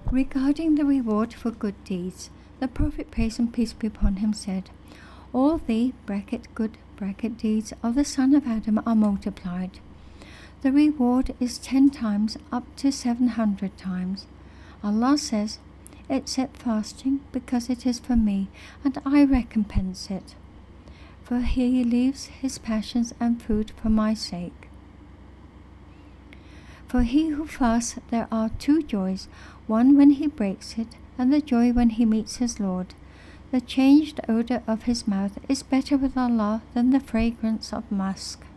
Regarding the reward for good deeds, the Prophet, praise and peace be upon him, said, "All the (good) deeds of the son of Adam are multiplied. The reward is 10 times up to 700 times. Allah says, except fasting, because it is for me, and I recompense it. For he leaves his passions and food for my sake. For he who fasts there are 2 joys, one when he breaks it, and the joy when he meets his Lord. The changed odor of his mouth is better with Allah than the fragrance of musk."